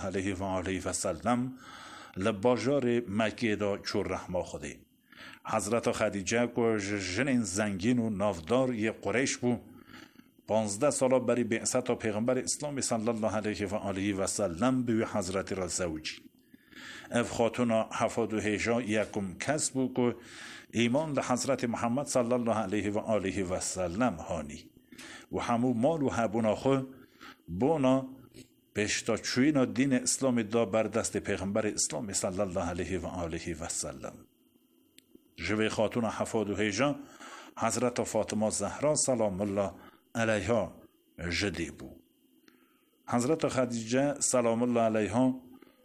علیه و آله و سلم لباجار مکه دا چور رحما خوده. حضرت خدیجه که جن زنگین و نافدار یه قریش بو 15 ساله بری بعثت پیغمبر اسلام صلی الله علیه و آله و سلم به حضرت را زوجی. اف خاتون 78 یکم کس بو که ایمان به حضرت محمد صلی الله علیه و آله و سلم هانی و همو مال و هبونا خو بونا بشتا چوینا دین اسلام دا بر دست پیغمبر اسلام صلی الله علیه و آله و سلم. جوی خاتون 78 حضرت فاطمه زهرا سلام الله علیها جدی بو. حضرت خدیجه سلام الله علیها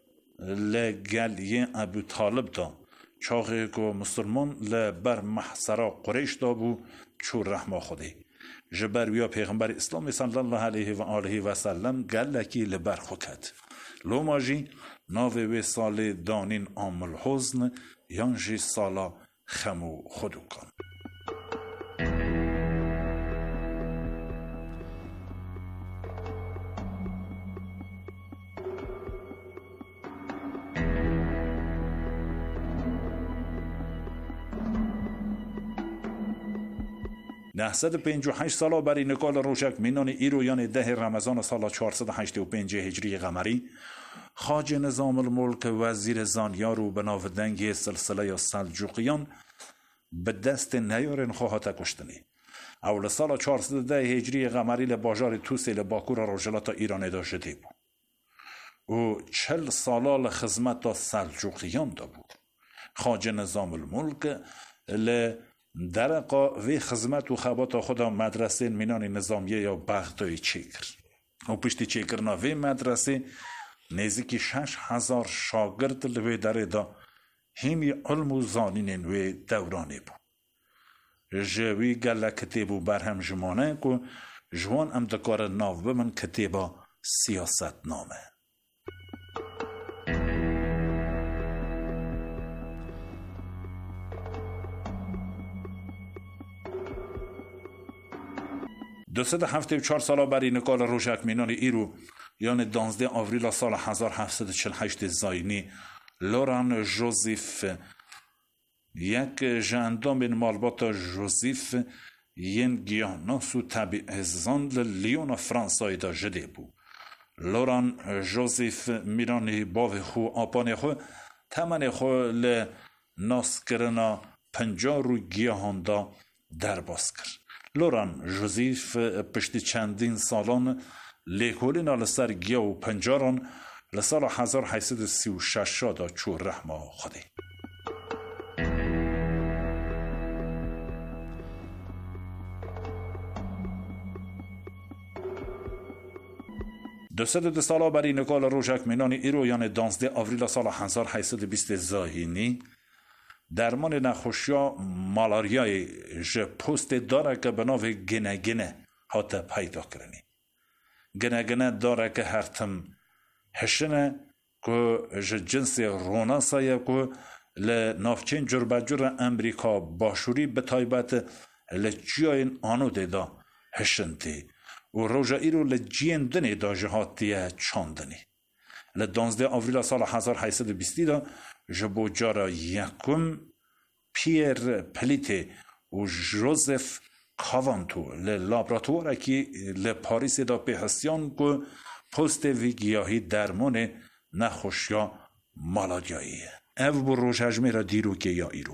لگلیه ابو طالب دا چاقی که مسلمان لبر محصرا قریش دا بو چور رحمه خوده. جبر ویا پیغمبر اسلام صلی الله علیه و آله و سلم گلکی لبر خوکد. لو ماجی ناوی وی سال دانین عامل حزن یانجی سالا خمو خودو کن. 958 ساله بر نکال روشک مینان ایرویان 10 رمضان سال 485 هجری قمری خواجه نظام الملک وزیر زانیارو به ناو دنگی سلسله سلجوقیان به دست نیارن خواهد کشتنی. اول سال 410 هجری قمری لباجار توسی لباکور روجلات ایران داشته بود. او 40 ساله لخدمت تا سلجوقیان دا بود. خواجه نظام الملک درقا وی خدمت و خبات خدا مدرسه مینان نظامیه یا بغدای چیکر و پشتی چیکر نا وی مدرسه نزدیکی 6000 شاگرد لوی داره دا همی علم و زانین وی دورانه بود. جوی گله کتیبو برهم جمانه که جوان ام دکار ناو بمن کتیبا سیاست نامه. دوسد 74 ساله بری نکال روشک مینان ایرو یعنی 12 آوریل سال 1748 زاینی لوران جوزیف یک جندام مالبات جوزیف ین گیاناس و طبیع زاند لیون فرانسای دا جده بو. لوران جوزیف میرانی باو خو آپان خو تمن خو لناس کرنا 50 رو گیاهان دا در باز کرد. لوران جوزیف پشتی چندین سالان لیکولین لسر گیا و پنجاران لسال 1836 دا چور رحمه خوده. دو ساله بری نکال روشک مینان ایرو یعنی 12 آوریل سال 1820 زاهینی درمان نخوشیا مالاریای جه پوست داره که به ناو گنه حتی پیدا کرنی. گنه داره که هرتم هشنه که جه جنس روناسایه که لنافچین جربجور امریکا باشوری به تایبت لجیاین آنو دیدا هشنتی و روژه ایرو لجین دنی دا جهاتیه چاندنی. ل12 آوریل سال 1820 دا جبو جارا یکم پیر پلیت و جوزف کاوانتو لابراتوار اکی لپاریس دا پیهستیان که پست ویگیاهی درمان نخوشیا مالاریاییه. او بو روش هجمه را دیرو که یا ایرو.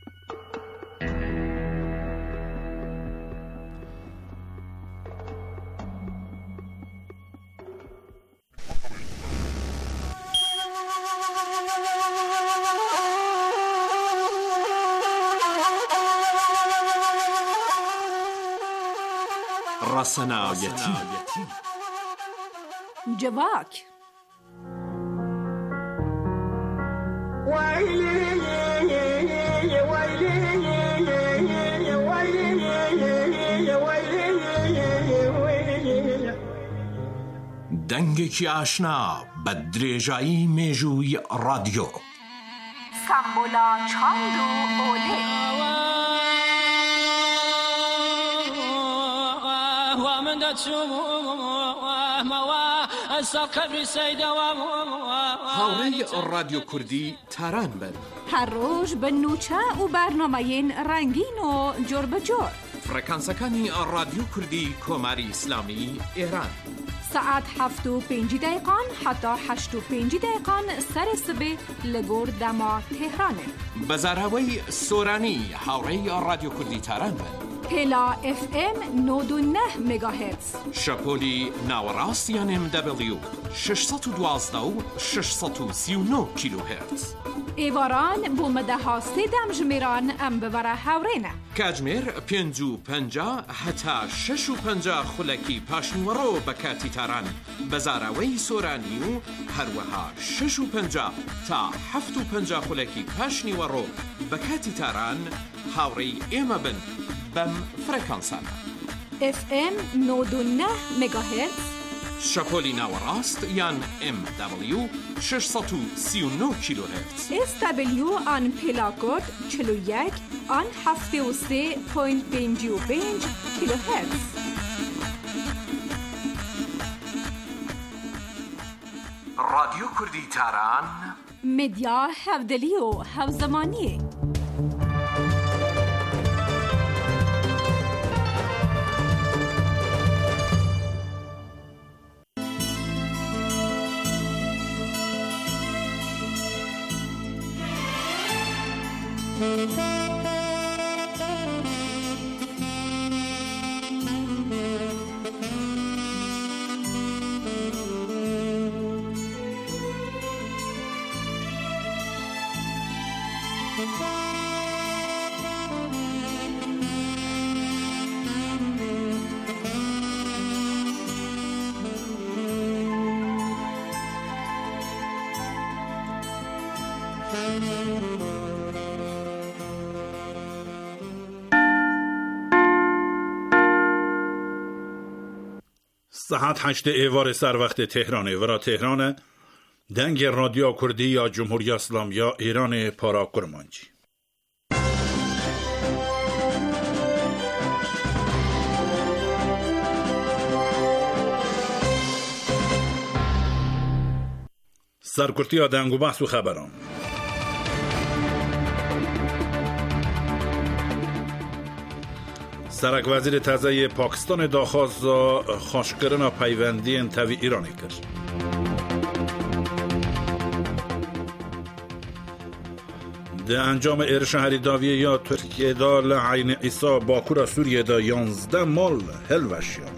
رسنایتی جواک دنگێکی ئاشنا بە درێژایی مێژووی رادیۆ سامبولا چاند و ئۆلێ من دەچوو مەوە ئەستا کەبری سەیدەوە هاوری رادیو کردی تران بن هر روز به نوچه و برنامه رنگین و جور به جور. فرکانسکانی رادیو کردی کماری اسلامی ایران. ساعت 7:05 حتی 8:05 سر صبح لگور دما تهرانه. بزاراوی سورانی هاوری رادیو کردی تران بن. پلا FM 99 مگاهرتز. شپولی ناوراست یانم دبلیو 612 و 639 کیلوهرتز. ایواران بومده ها سیدم جمیران ام ببره هاورینه. کاجمیر 550 حتی 650 خلکی پاشنیورو بکاتی تران. بزاراوی سورانی و هروها 650 تا 750 خلکی پاشنیورو بکاتی تران هاوری ایما بن بم فرکانسانا FM 99 مگاهرتز. شپولی ناوراست یان MW 639 کیلوهرتز. SW آن پلاکود 41 آن 73.55 کیلوهرتز. رادیو کردی تران مدیا هفدلی و هفزمانی. ساعت 8 ایوار سر وقت تهرانه ورا تهران دنگ رادیو کردی یا جمهوری اسلامی یا ایران پارا کرمانجی. سرکرتی ها دنگ و بحث و خبران. سرک وزیر تازه پاکستان داخواست خوشکرنا پیوندی انتوی ایرانی کرد. ده انجام ارش هریداویه یا ترکیه دا لعین ایسا باکورا سوریه دا 11 مال هلوشیان.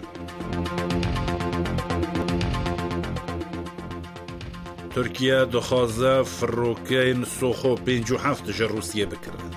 ترکیه دخوازه فروکین سوخو 57 جر روسیه بکرد.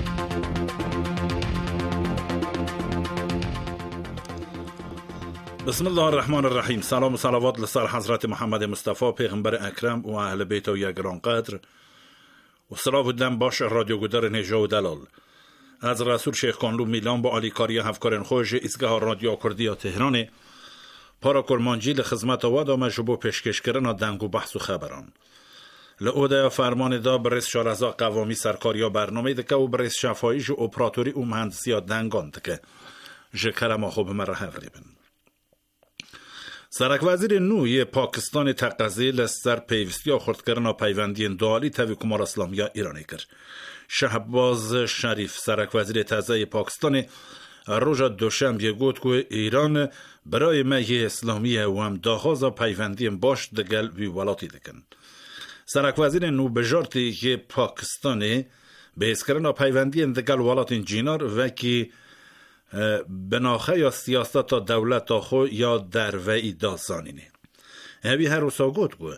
بسم الله الرحمن الرحیم. سلام و صلوات لسر حضرت محمد مصطفی پیغمبر اکرم و اهل بیت و گران قدر و صلاح و دم باش رادیو گودار نجا و دلال از رسول شیخ کانلو میلان با آلیکاری هفکارن خوش ایستگاه رادیو کردی تهران پارا کرمانجی لخدمت و دام جبو پیشکش کردن دنگ و بحث و خبران لعوده فرمان دا برس شارزا قوامی سرکاریا برنامه دکه و برس شفایی جو اپراتوری و مهندسی دنگان دکه جکرم خوب مرحه غریبن. سرک وزیر نوی پاکستان تقاضی لسر پیوستی آخورد کردن پیوندی دالی توی کمار اسلامی ایرانی کرد. شهباز شریف سرک وزیر تازه پاکستان روز دوشنبه گفت که ایران برای مهی اسلامی و هم داخواز پیوندی باش دگل وی ولاتی دکن. سرک وزیر نو بجارتی که پاکستانی به اسکرنا پیوندی دگل ولات جینار و که بناخه یا سیاست تا دولت تا خو یا دروی داسانینه. همی هر روزا گفت که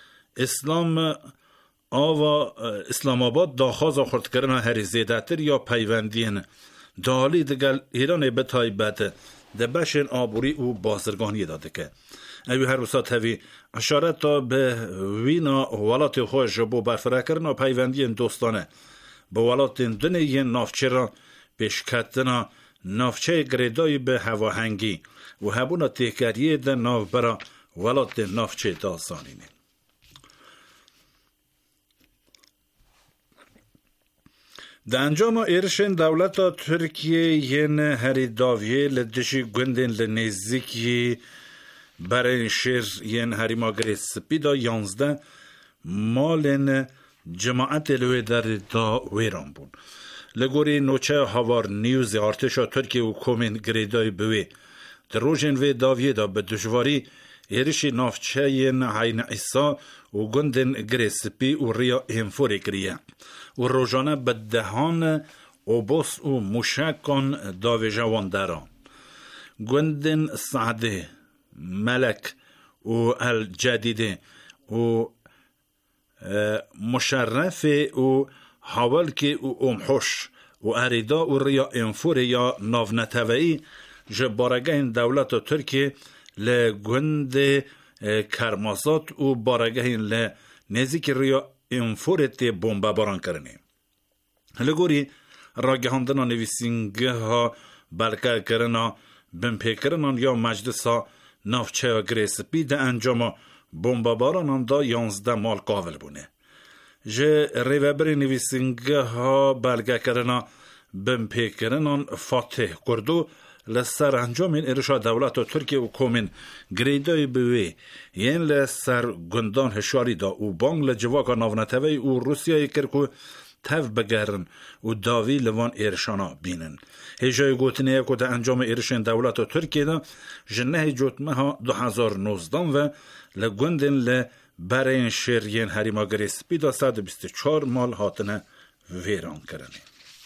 اسلام آباد داخواز آخورد کردن هر زیدتر یا پیوندین دالی دگل ایران به تایبت دبشن آبوری و بازرگانی داده که همی هر روزا تاوی اشارت تا به وینا ولات خوش بو برفره کردن پیوندین دوستانه به ولات دنیه نافچه را پیشکتنا نافچه گریدای به هواهنگی و هبونا تیکریه ده ناف برا ولات نافچه داسانینه. ده انجام ایرشن دولت ترکیه ین هری داویه لدشی گندن لنزیکی برای شیر ین هری ماگری سپیدا 11 مالن جماعت لوی در دا ویران بون. لگوری نوچه هاوار نیوز ارتشا ترکیه و کومین گریدای بوی در روژن وی داویه دا به دشواری ایرشی نافچه ین عین ایسا و گندن گریسپی و ریا اینفوری کریه و روژانه به دهان اوبوس و موشکان داوی جوان داران. گندن سعده، ملک و الجدیده و مشرف و حوالکی و امحوش و اریدا و ریا انفوری یا ناونتوئی جبارگه دولت ترکیه لگند کرمازات و بارگه لنزیک ریا انفورت بمبا باران کرنه. لگوری راگهاندنا نویسینگه ها بلکه کرنا بمپیکرنان یا مجلس ها نافچه گریسپی ده انجام بمبا باران دا 11 مال قابل بونه. جه ریوبر نویسینگه ها بلگه کرنا بمپیکرنان فاتح کردو لسر انجام ارشاد دولت و ترکیه و کومین گریدای بوی یین لسر گندان هشاری دا و بانگ لجواکا ناونتوی و روسیای کرکو تف بگرن و داوی لوان ارشانا بینن. هجای گوتنیه که ده انجام ارشان دولت و ترکیه دا جنه جوتمه ها 2019 و لگندن لبرین شیرین هریما گریسپی دا 124 مال هاتنه ویران کرنه.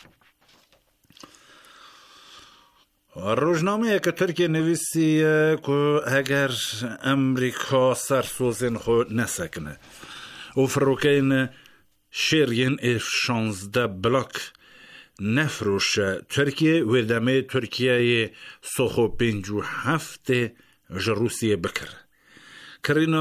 روزنامه که ترکیه نویسیه که اگر امریکا سرسوزن خود نسکنه و فروکین شیرین F-16 بلاک نفروش ترکیه و دمه ترکیه سوخو 57 روسیه بکر کرینا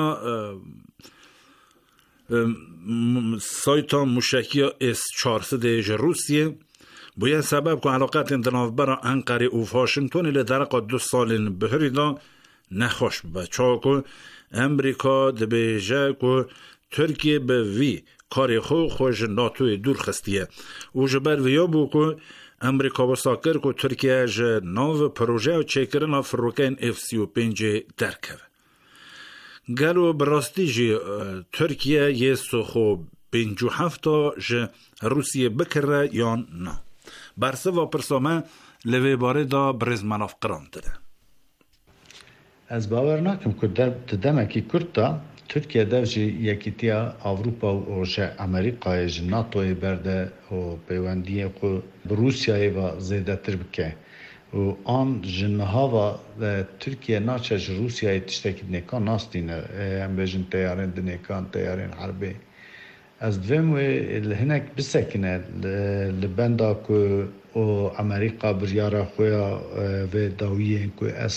سایتا موشکی S-400 روسیه باید سبب که علاقات انتناف برا انقره و واشنگتن لدرقا 2 سال بهری دا نخوش بچه که امریکا دبیجه که ترکیه به وی کاری خوش ناتوی دور خستیه و جبر ویا بو که امریکا و ساکر که ترکیه جه ناو پروژه و چیکرنا فروکین F-35 درکه گلو براستی جه ترکیه یه سوخو 57 جه روسیه بکره یا نه برسه و پرسامه لوی باره دا برزمناف قران داده. از باور نکم که دمکی کرد ترکیه دوجی یکیتیا اوروپا و امریکا ج ناتو برده و پیوندی کو روسیه و زیاده تر بکه و آن جنها و ترکیه ناچه روسیه تشتکی نکان ناستینه هم بجن تیارین دنکان تیارین حربی از دویم و هنک بسکنه لبنده که امریکا بریاره خویا و داویه که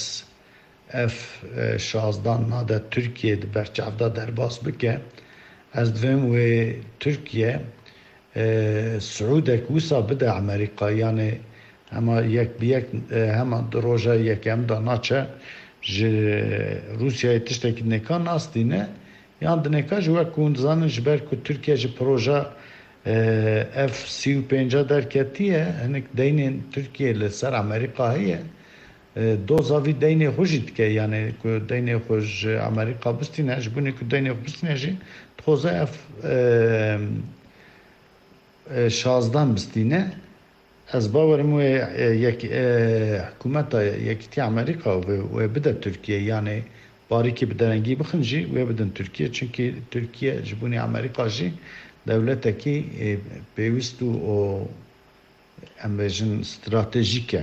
F-16 ناده ترکیه برچافده در باز بکه از دویم و ترکیه سعودک وسا بده امریکا یعنی اما یک بیک همان دروژه یک هم دا ناچه روسیه تشتکی نکان ناستینه یعنی دنکا جوه کندزانه جبر که ترکیه جه پروژه F-35 در کتیه هنک دین ترکیه لسر امریکا هیه دوزاوی دینه خوشید که یعنی که دینه خوش امریکا بستینه جبونی که دینه خوش بستینه جی توزه F-16 بستینه از باورم و یک حکومت یکیتی امریکا و بده ترکیه یعنی باری که بدرنگی بخنجی و بدن ترکیه چونکه ترکیه جبونی امریکا جی دولت کی پیوست و امبیژن استراتژیکه.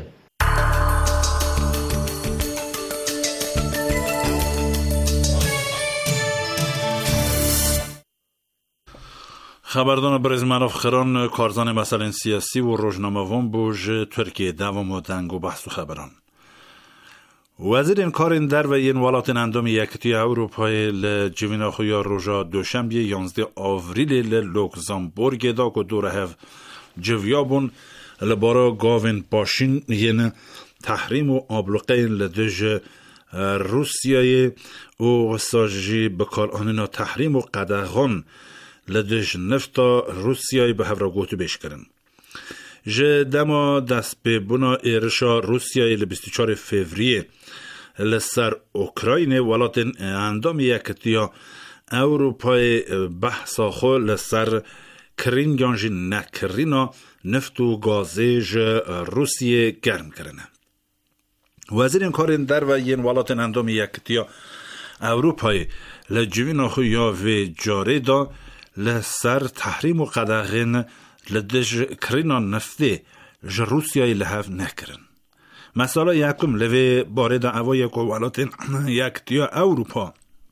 خبردان برزمناف خران کارزان مسائل سیاسی و روزنامه‌وان بوج ترکیه دوام و دنگ و بحث و خبران وزیر کار در و این ولایت اندام یکتی اروپای لجوینا خویا روزا دوشنبه 11 آوریل لوکزامبورگ دا کو دوره هف جویابون لبارا گاوین باشین ین تحریم و آبلوقین لدج روسیای و ساجی بکار آنینا تحریم و قدغان لدج نفتا روسیای به هفرا گوتو بیش کرن. جه دما دست به بنا ایرشا روسیای ل 24 فوریه لسر اوکراین ولات اندام یکتیا اروپای بحثا خو لسر کرین گانجی نکرینا نفت و گازیج روسیه گرم کرنه. وزیر کارین در و این ولایت اندام یکتیا اروپای لجوین خو یا و جاری دا لسر تحریم و قدغین لدج کرینا نفته ج روسیه لحف نکرن. مثلا یکم لوی بارد اوای که ولایت یکتیا اروپا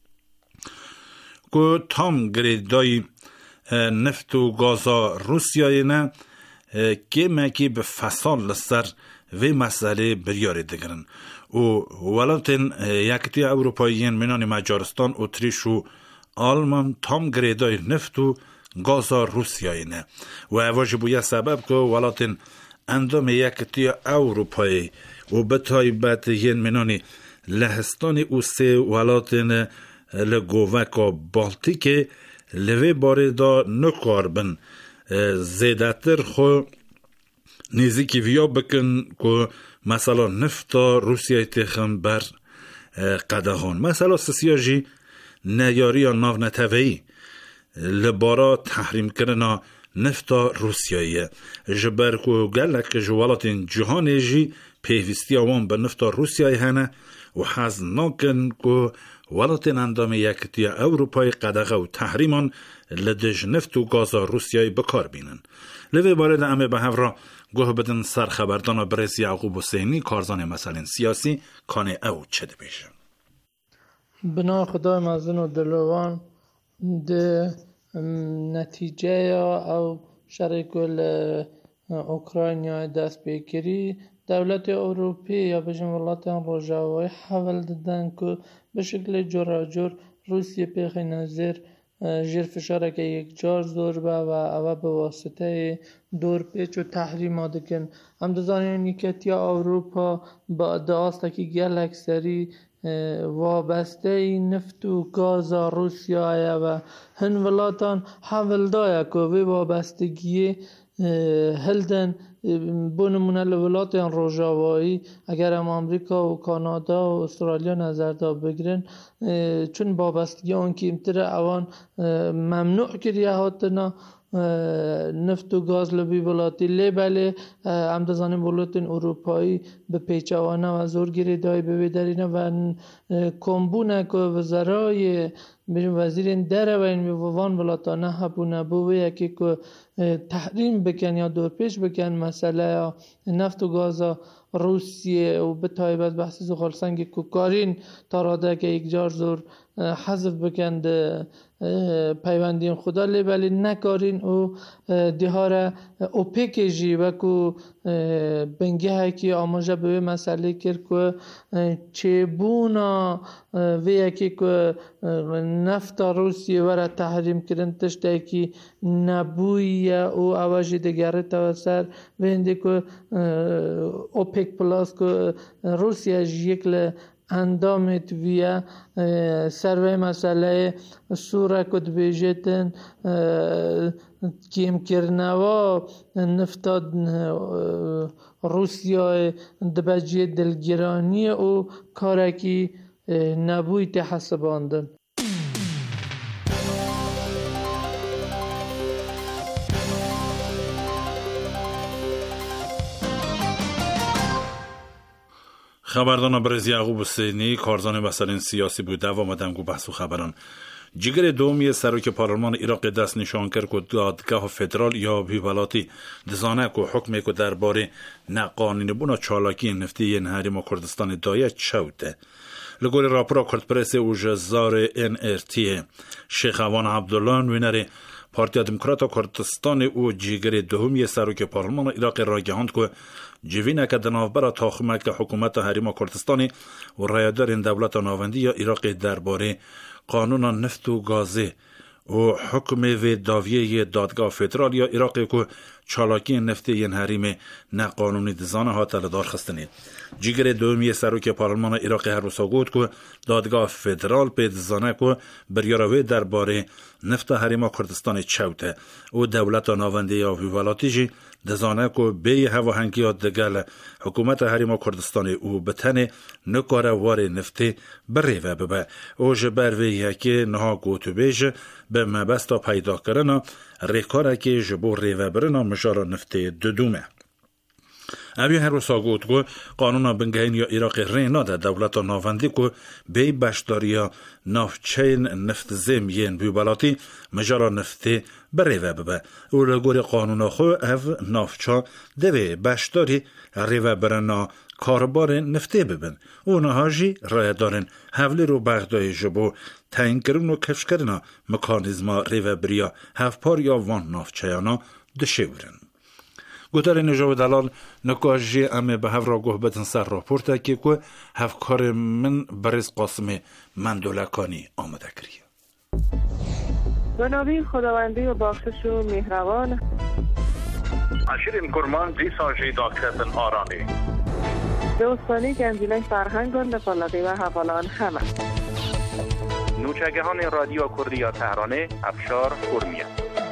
که تام گریدای نفت و گازا روسیه نه که مکی به فصال لسر و مسئله بریاری دگرن و ولایت یکتیا اروپاییین منان مجارستان، اتریش و آلمان تام گریدای نفت و گازا روسیه نه و اواج بویا سبب که ولایت اندام یکتیا اروپایی و به تایبت ین منانی لهستانی او سه ولایت لگووکا بالتیک لوی باره دا نکاربن زیدتر خو نیزیکی ویا بکن که مثلا نفتا روسیه تخم بر قدهان مثلا سسیاجی نیاری یا ناو نتوهی لبارا تحریم کرنا نفتا روسیه جبر که گلک جوالات جهانی جی پیوستی آوان به نفتا روسیه هنه و حز ناکن که ولایت اندام یکتیا اروپای قدغه و تحریمان لدج نفت و گازا روسیه بکار بینن. لوی بارد امه به هفرا گوه بدن سر خبردان برز یعقوب حسینی کارزان مسئله سیاسی کانه او چه ده بیشن. بنا خدای مزن و دلوان ده نتیجه او شرکل اوکراینیا دست بگیری دولت اروپی یا بجن ولایت روژاوی حول دادن که به شکل جراجور روسیه پیخی نظر جیر فشاره که یک جار زور به و او به واسطه دور پیچ و تحریم دکن هم دزانین یکتیا اروپا با داسته که گل اکثری وابسته نفت و گاز روسیه و هن ولاتان حول دایا که وی وابستگی هلدن بونمونه لولات روژاوایی اگر هم آمریکا و کانادا و استرالیا نظر دا بگیرن چون وابستگی اون که امتر اوان ممنوع کریه هاتنا نفت و گاز لبی ولاتی لی بله هم دزانیم ولایت اروپایی به پیچوانه و زور گیری دای ببیدرینه و کمبونه که وزرای وزیر در و این وان ولاتانه هبونه بوه یکی که تحریم بکن یا دور پیش بکن مسئله نفت و گاز روسیه و به تایبت بحث زغالسنگ کوکارین تاراده که یک جار زور حذف بکند پیوندین خدا لیبلی نکارین و دیهاره اوپیک جی و که بنگه که آماجه به مسئله کرد که چه بونا و یکی که نفت روسیه وره تحریم کردن تشته که نبویه او آواجی دگره توسر و هنده که اوپیک پلاس که روسیه یکل اندامت ویا سروی مسئله سوره کد بیجتن کیم کرنوا نفتاد روسیه دبجی دلگرانی او کارکی نبوی تحسباندن. خبردان برز یعقوب حسینی کارزان مسائل سیاسی بود دوام دمگو بحث و خبران جگر دومی سروک پارلمان عراق دست نشان کرد که دادگاه فدرال یا بیولاتی دزانه که حکمی که درباره نقانین بونا چالاکی نفتی نهریم و کردستان دایه چوده لگوری راپورا کردپرس و جزار NRT شیخ اوان عبدالله وینر پارتی دموکرات کردستان او جگر دومی سروک پارلمان عراق را گهاند که جوینه که دنافبر تاخمه که حکومت حریم کردستانی و رایدار این دولت ناوندی یا عراق درباره قانون نفت و گازه و حکم و داویه دادگاه فدرال یا عراق که چالاکی نفتی ین حریم نقانونی دزانه ها تلدار خستنید. جیگر دومی سروک پارلمان عراق هر روسا گفت که دادگاه فدرال به دزانه که بریاروی درباره نفت حریم کردستان چوته و دولت ناونده یا ویوالاتیجی دزانه که به هواهنگی دگل حکومت حریم کردستان او بتنه نکاره وار نفتی بریوه ببه او جبروی یکی نها گوتو بیج به مبستا پیدا کرنا ریکاره که جبو ریوه برنا مجارا نفتی دودومه. اوی هر روسا گوت که قانون بنگهین یا عراق رینا در دولت ناوندی که بی بشداریا نافچین نفت زم ین بیوبالاتی مجارا نفتی بریوه ببه او لگوری قانون خو او نافچا دوی بشداری ریوه برنا کاربار نفتی ببن او نهاجی رای دارن حولی رو بغدای جبو تعیین کرن و کفش کرنا مکانیزما ریوه بریا هفپار یا وان نافچایانا دشورن. گوتر نجاو دلال نکاجی امه به هفرا گوه بدن سر راپورتا که که هفکار من برز قاسم مندولکانی آمده کریه. به نامی خداوندی و بخشش و مهربان اشیرین کرمان دیساجی داکتن آرانی دوستانی گنجینه فرهنگان نفالقی و حوالان همه نوچگهان رادیو کردی تهرانه افشار فرمیه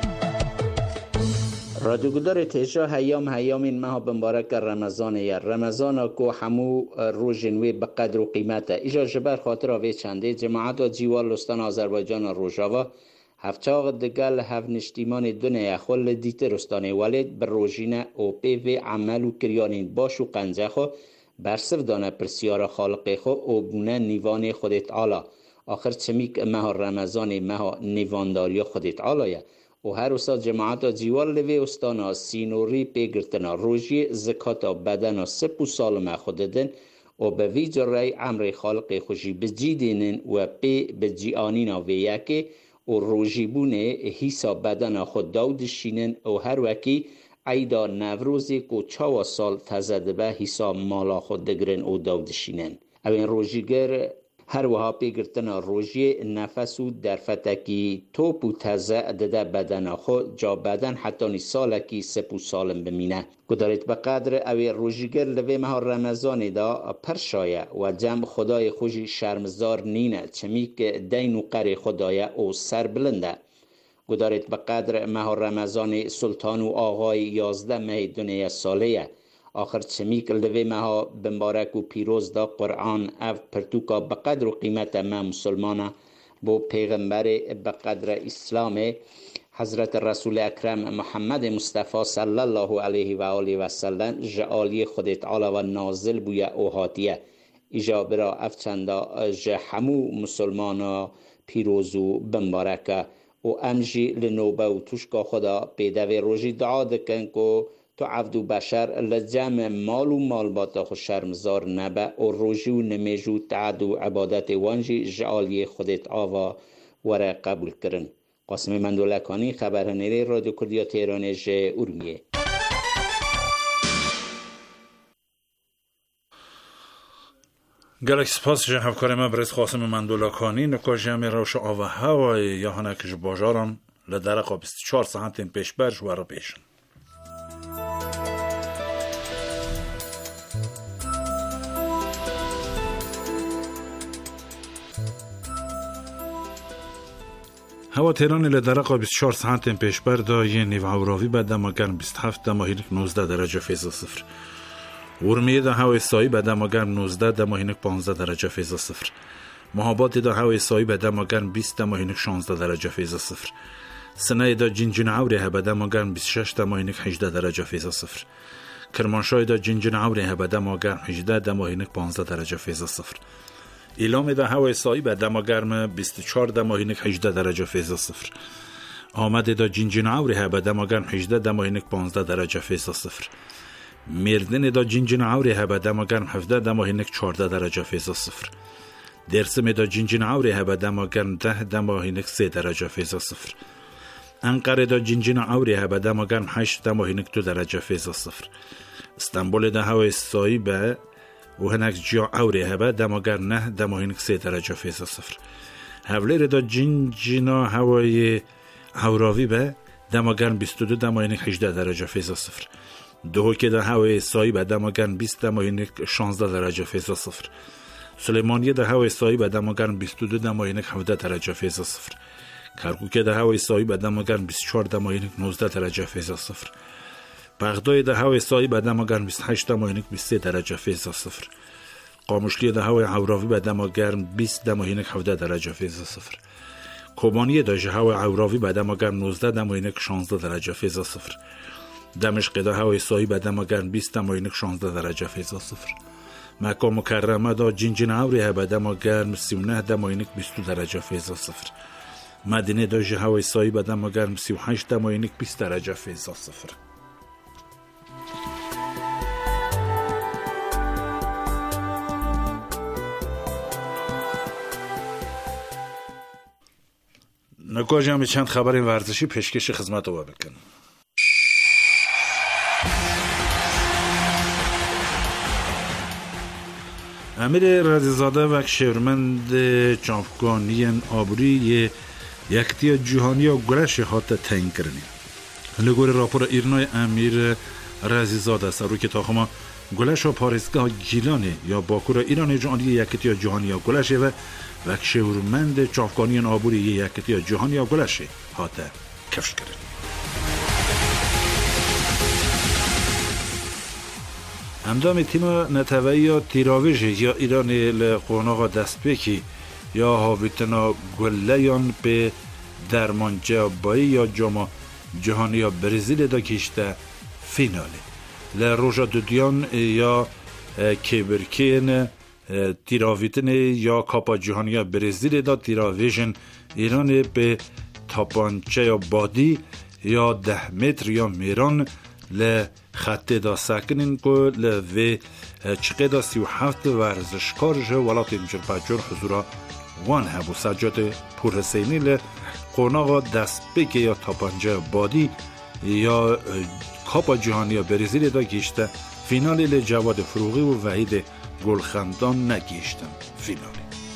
رادیوگدار تیجا هیام این ماه بمبارک رمضان یا رمضان کو همو روزنوی به قدر و قیمت ایجا جبر خاطر آوی چنده جماعت و جیوال لستان آذربایجان روژاوا هفتاق دگل هف نشتیمان دونه خل دیت رستانه ولید بر روژینه او پیو عمل و کریانین باش و قنجه خو برصف دانه پرسیار خالق خو او بونه نیوان خودت عالا آخر چمیک ماه رمضان ماه نیوانداری خودت عالایه و هر استاد جماعت جیوال لوی استانا سینوری پیگرتنا روژی زکاتا بدنا سپو سالم خوددن و به ویج رای عمر خالق خوشی بجیدینن و پی بجیانینا ویاکی و روژی بونه حیسا بدنا خود داودشینن و هر وکی عیدا نوروزی کو چاوا سال تزده به حیسا مالا خود دگرن و داودشینن. اوین روژیگر هر وها پیگرتنا روژی نفسو در فتکی توپ و تزه دده بدن خود جا بدن حتی نی سالکی سپو سالم بمینه. گدارید به قدر اوی روژیگر لوی ماه رمضان دا پرشایه و جمع خدای خوشی شرمزار نینه چمیک دین و قر خدای او سر بلنده. گدارید به قدر ماه رمضان سلطان و آقای 11 ماه دنیا سالیه. آخر چمیک لوی مها بمبارک و پیروز دا قرآن اف پرتوکا بقدر و قیمت ما مسلمانا بو پیغمبر بقدر اسلام حضرت رسول اکرم محمد مصطفی صلی الله علیه و آله و سلم جعالی خودت تعالی و نازل بویا او هاتیه ایجا برا اف چندا همو مسلمانا پیروز و بمبارک و امجی لنوبه و توشکا خدا پیدوی روژی دعا دکن که تو عبد و بشر لجمع مال و مال باتا خو شرمزار نبه و روژی و نمیجو تعد و عبادت وانجی جعالی خودت آوا وره قبول کرن. قاسم مندولکانی خبرنگار رادیو کردی تهران اورمیه. گلک سپاس جه همکار ما برس قاسم مندولکانی نکاجی همی روش آوه هوای یا هنکش باجارم لدرقا 24 ساعت پیش برش ورا بیشن. هوا تهران لدرقا 24 ساعت پیش بر دا یه نیو هوراوی بعد دما گرم 27 دما هینک 19 درجه فیضا صفر. ورمیه دا هوای سایی بعد دما گرم 19 دما هینک 15 درجه فیضا صفر. مهابات دا هوای سایی بعد دما گرم 20 دما هینک 16 درجه فیضا صفر. سنای دا جنجن عوری بعد دما گرم 26 دما هینک 18 درجه فیضا صفر. کرمانشاه دا جنجن عوری بعد دما گرم 18 دما هینک 15 درجه فیضا صفر. ایلام دا هوای سایی به دما گرم 24 دما هینک 18 درجه فیضا صفر. آمد دا جنجن عوری به دما گرم 18 دما هینک 15 درجه فیضا صفر. مردن دا جنجن عوری به دما گرم 17 دما هینک 14 درجه فیضا صفر. درسم دا جنجن عوری به دما گرم 10 دما هینک 3 درجه فیضا صفر. انقره دا جنجن عوری به دما گرم 8 دما هینک 2 درجه فیضا صفر. استانبول دا هوای سایی به و هناك جا عوري هبا دما گرم 9 دما هینک 3 درجه فیضا صفر. هولیر دا جنجنا هوای هوراوی به دما گرم 22 دما اینک 18 درجه فیضا صفر. دهوک در هوای سایب دما گرم 20 دما اینک 16 درجه فیضا صفر. سلیمانیه در هوای سایب دما گرم 22 دما اینک 17 درجه فیضا صفر. کرکوک در هوای سایب دما گرم 24 دما اینک 19 درجه فیضا صفر. بغداد در هوای سایب دما گرم 28 دما اینک 23 درجه فیضا صفر. قامشلی در هوای عوراوی به دما گرم 20 دما اینک 17 درجه فیضا صفر. کوبانی در هوای عوراوی به دما گرم 19 دما اینک 16 درجه فیضا صفر. دمشق در هوای سایب به دما گرم 20 دما اینک 16 درجه فیضا صفر. مکه مکرمه در جنجناوری به دما گرم 39 دما اینک 22 درجه فیضا صفر. مدینه در هوای سایب به دما گرم 38 دما اینک 20 درجه فیضا صفر. نکاجم چند خبر ورزشی پیشکش خدمت او بکن. امیر رضیزاده و شهرمند چاپکانی آبوری یکتی جهانی و گلش هات تعیین کردن. لگور راپور ایرنای امیر رضیزاده سرو که تاخما گلش و پاریزگاه گیلانه یا باکور ایران جهانی یکتی جهانی و گلش و شهرمند چاپکانی آبوری یکتی جهانی و گلش هات کفش کردن. همدام تیم نتوی یا تیراویج یا ایران لقوناغ دستپیکی یا هاویتنا گلیان به درمانجه بایی یا جام جهانی یا برزیل دا کشته فینالی لروژا دودیان یا کیبرکین تیراویتن یا کاپا جهانی یا برزیل دا تیراویژن ایران به تاپانچه یا بادی یا 10 متر یا میران خط دا ساکنین کو لوی چقه دا 37 ورزشکار جه ولات مجربجور حضورا وان هبو سجاد پور حسینی لقوناغ دست بگه یا تاپانجه بادی یا کاپا جهانی یا برزیل دا گیشته فینالی لجواد فروغی و وحید گلخندان نگیشتن فینالی.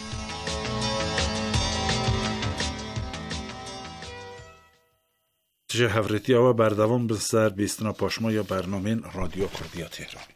تجه هفریتی ها و بردوام بسر بیستنا پاشما یا برنامه رادیو کردیا تهرانی.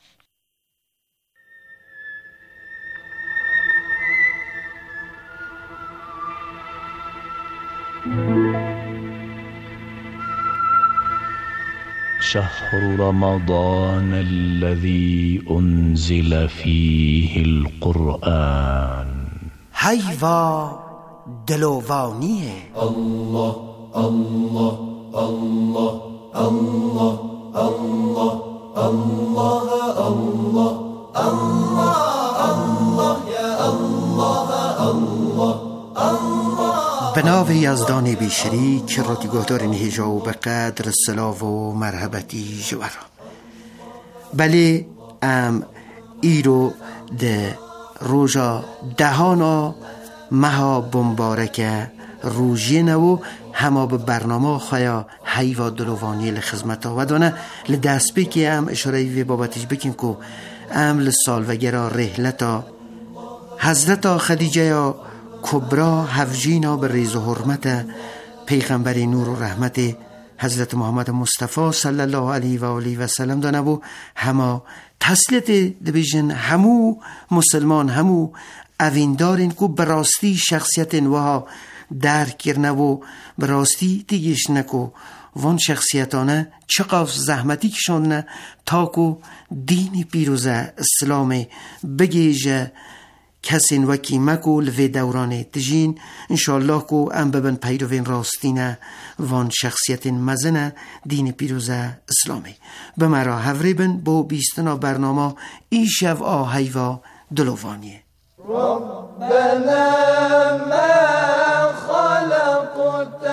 شهر رمضان الذي أنزل فيه القرآن هيوا دلوانيه الله الله الله الله الله الله الله الله الله يا الله الله الله به نام یزدان بی شریک رادیوگهدار نهیجا و به قدر سلاو و مرحبتی جوارا بله ایرو ده روژا دهانا مها بمبارکه روژینه و همه به برنامه خوایا حیوا دلوانی لخزمت ها و دانه لدست بی که اشاره وی بابتش بکن که لسالوگرا رحلتا حضرت خدیجه یا کبرا هفجینا به ریز و حرمت پیغمبر نور و رحمت حضرت محمد مصطفی صلی الله علیه و آله و سلم دانه و همه تسلیت دبیجن همو مسلمان همو اویندارین که براستی شخصیت وها درک کرنه و براستی دیگش نکو وان شخصیتانه چقدر زحمتی کشانه تا که دین پیروز اسلام بگیجه کسین وکی مکو لوی دوران تجین انشاءالله کو ام ببن پیروین راستینه وان شخصیت مزنه دین پیروز اسلامی به مرا هفریبن با بیستنا برنامه ای شو آهیوا دلوانیه. ربنا ما خلقت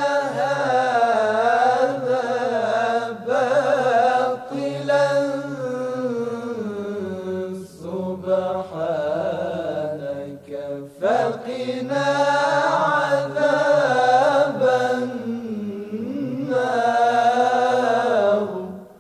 هذا باطلا سبحانك فقنا عذاب النار.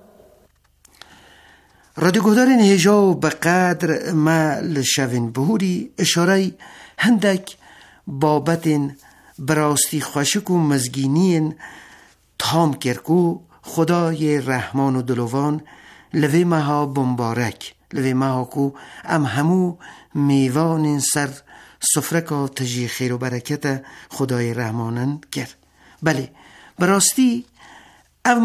رادیوگهدار نهیجا به قدر ما لشوین بهوری اشاره هندک بابت براستی خوشک و مزگینین خام کرکو خدای رحمان و دلوان لوی مها بمبارک لوی مها کو ام همو میوان سر سفره کا تجی خیر و برکت خدای رحمانن کرد. بله براستی او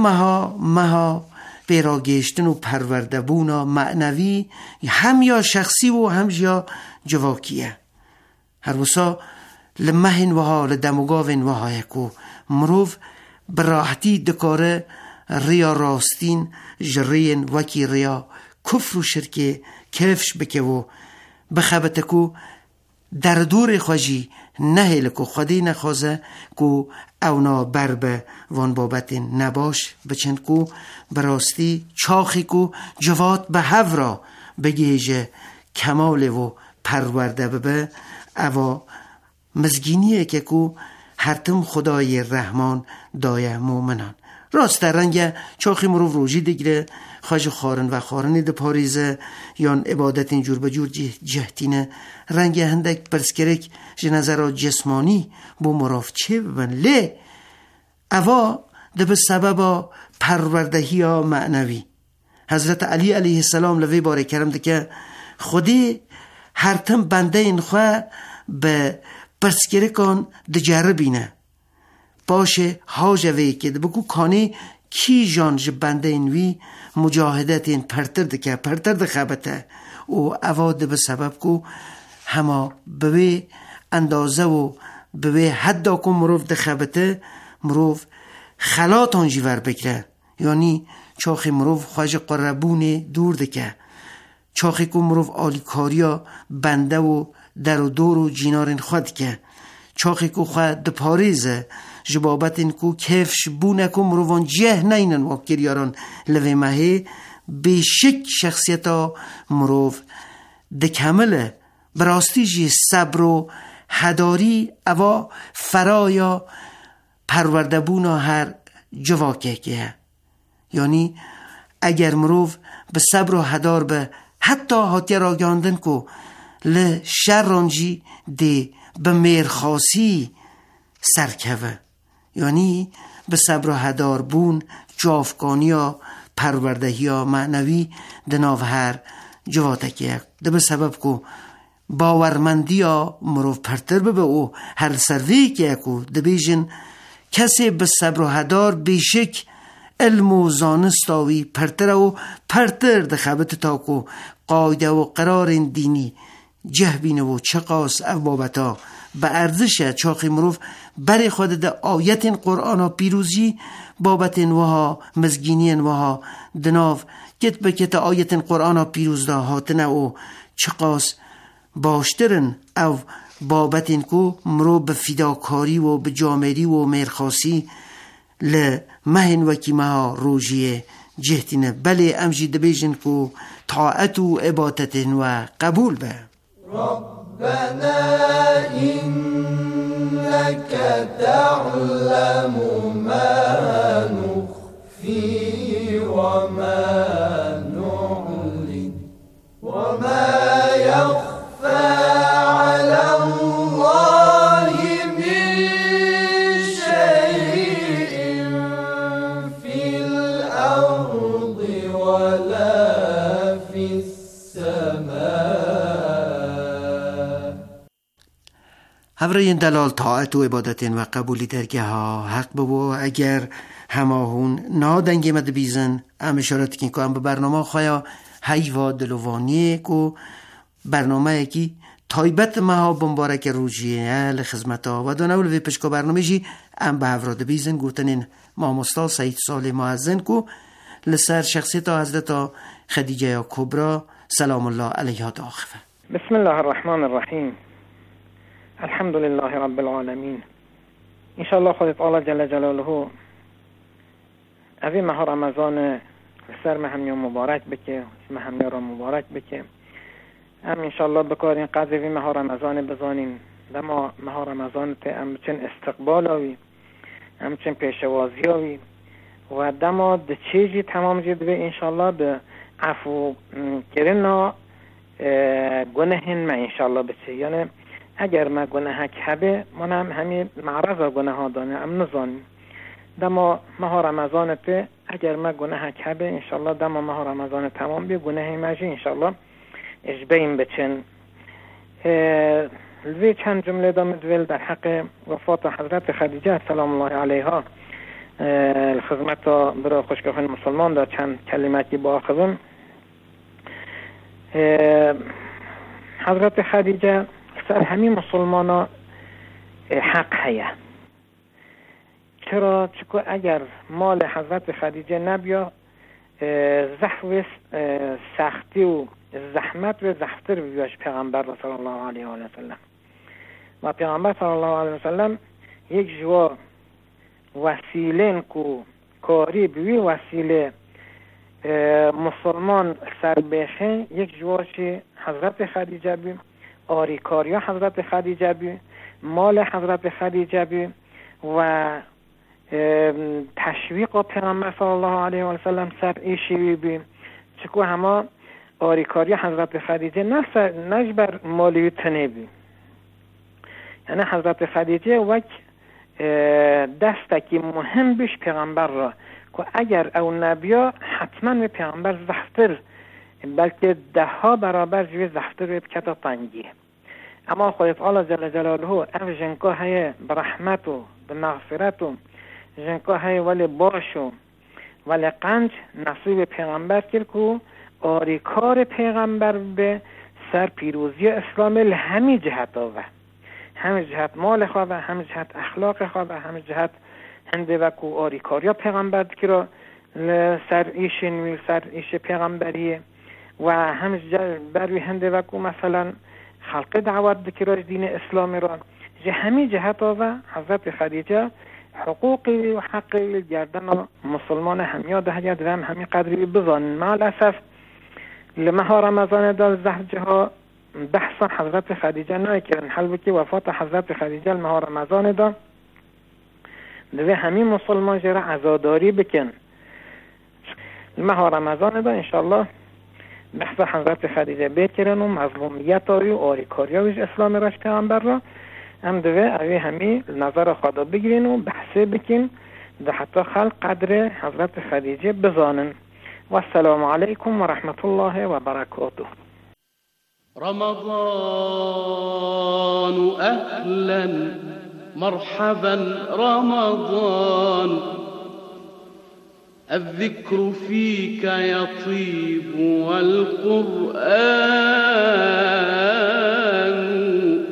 مها پیراگشتن و پروردبونا معنوی هم یا شخصی و هم یا جواکیه. هر وسا لمهن وها لدموگاون وها یکو مروف براحتی دکاره ریا راستین جرین وکی ریا کفر و شرک کفش بکه و بخبتکو در دور خوشی نهیل کو خودی نخوازه کو اونا بربه وان بابت نباش بچند کو براستی چاخی کو جوات به هورا بگیجه کمال و پرورده ببه اوا مزگینیه که کو هرتم خدای رحمان دایه مومنان. راست در رنگ چاخی مروف روژی دیگره خواج خارن و خارنی ده پاریزه یان عبادت اینجور بجور جهتینه رنگ هندک برسکرک جنظر جسمانی بو مراف چه ببن لی اوا ده به سبب پروردهی ها معنوی. حضرت علی علیه السلام لوی باره کرم ده که خودی هرتم بنده این خواه به برسکرکان ده جربینه باشه حاجوی که ده بگو کانی کی جان بنده اینوی مجاهدت این پرتر ده خبته و اواد به سبب کو هما به اندازه و به حد کو مروف ده خبته مروف خلاتان جیور بکره یعنی چاخی مروف خواج قربون دور ده که چاخی کو مروف آلیکاریا بنده و در و دور و جینارین خود که چاخی کو خواه ده پاریزه جبابت این کو کفش بونه کو مروان جه نینن واکر یاران لوی مهی بیشک شخصیتا مروف ده کمله براستی جی صبر و هداری اوا فرایا پرورده بونا هر جواکه که یعنی اگر مروف به صبر و هدار به حتی هاتی را گاندن کو لشرانجی ده به میرخاسی سرکوه یعنی به صبر و هدار بون جافکانی ها پروردهی ها معنوی دناو هر جواتکیه ده به سبب کو باورمندی ها مروف پرتر به او هر سروی که اکو ده بیجن کسی به صبر و هدار بیشک علم و زانستاوی پرتر و پرتر ده خبت تاکو قاعده و قرار دینی جه بینه و چقاس او بابتا به ارزش چاقی مروف بری خود ده آیت قرآن ها پیروزی بابت وها مزگینی وها دناف کت به کت آیت قرآن ها پیروز ده هاتنه و چقاس باشترن او بابت کو مرو به فداکاری و به جامری و میرخاسی لمهن وکی مها روژیه جهتینه بله امجی دبیجن کو طاعت و عبادت و قبول به ربنا إنك تعلم ما نخفي وما نعلن وما يخفى على الله من شيء في الأرض ولا في السماء. هفره این دلال طاعت و عبادت و قبولی درگه ها حق ببو اگر هماهون نادنگی مد بیزن ام اشارت کن که ام به برنامه خوایا حیوا دلوانیه که برنامه یکی تایبت مها بمبارک روژیه لخزمت ها و دانه وی پشکا برنامه جی ام به هفراد بیزن گوتنین مامستا سید سال معزن که لسر شخصیت حضرت خدیجه کبرا سلام الله علیها داخفه. بسم الله الرحمن الرحیم. الحمد لله رب العالمین. انشاءالله خود تعالی جل جلاله اوی ماه رمضان سر مهمیان مبارک بکه مهمیان را مبارک بکه هم انشاءالله بکارین قدر اوی ماه رمضان بزانیم دما ماه رمضان ته همچن استقبال آوی همچن پیشوازی آوی و دما ده چیزی تمام جد به انشاءالله به عفو کرنا گناهین ما انشاءالله بچه یعنی اگر ما گناه کبه من هم همین معرض گناه ها دانه ام نزانیم دما ماه رمضان ته اگر ما گناه کبه انشالله دما ماه رمضان تمام بی گناه ماجی انشالله اجبین بچن. الوی چند جمله دامدویل در حق وفات حضرت خدیجه سلام الله علیها الخدمت برای خوشگاهان مسلمان در چند کلماتی با آخذم. حضرت خدیجه سر همین مسلمان ها حق هیا. چرا؟ چون اگر مال حضرت خدیجه نبیا زحف سختی و زحمت و زحفتر بیاش پیغمبر صلی الله علیه و سلم. و پیغمبر صلی الله علیه و سلم یک جوا وسیله کو کاری بوی وسیله مسلمان سر بخه یک جواشی حضرت خدیجه بی، آریکاریا حضرت خدیجه بی، مال حضرت خدیجه بی و تشویق پیغمبر صلی الله علیه و سلم سر ایشی بی. چکو همه آریکاری حضرت خدیجه نجبر مالی تنه بی، یعنی حضرت خدیجه وک دستکی مهم بیش پیغمبر را که اگر او نبیا حتما به پیغمبر زفتر بلکه 10 برابر جوی زفتر به کتا تنگی. اما خودت الله جل جلاله او جنکا های برحمت و بمغفرت و جنکا های ولی باشو ولی قنج نصیب پیغمبر کرد که آریکار پیغمبر به سر پیروزی اسلام همین جهت آوه، همین جهت مال خواه، همین جهت اخلاق خواه، همین جهت هنده وکو آریکاریا پیغمبر که را سر ایش نوی سر ایش پیغمبریه و همین جهت بروی هنده وکو مثلا خلق دعوت دکراج دین اسلام را همین جهت آوه حضرت خدیجه حقوقی و حقی گردن مسلمان همیاد هید و همین قدری بزن. مع الاسف لمها رمضان دال زهجه ها بحثا حضرت خدیجه نکردن، حال که وفات حضرت خدیجه لمها رمضان دا دوی همین مسلمان جرا عزاداری بکن. لمها رمضان دا انشاءالله بحث حضرت خدیجه بکرن و مظلومیت آری و آریکاری ویش اسلام راش پیغمبر را هم دوی اوی همین نظر خدا بگیرین و بحثه بکن ده حتی خلق قدر حضرت خدیجه بزانن. والسلام عليكم ورحمة الله وبركاته. رمضان أهلا مرحبا رمضان، الذكر فيك يطيب والقرآن،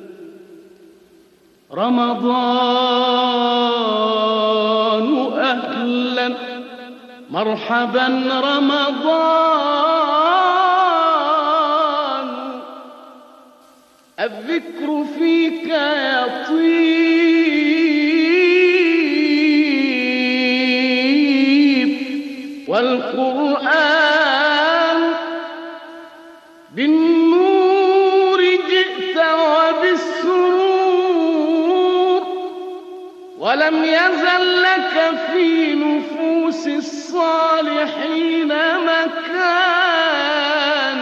رمضان أهلا مرحبا رمضان، الذكر فيك يطيب والقرآن، بالنور جئت وبالسرور، ولم يزل لك في نفوس الصالحين مكان،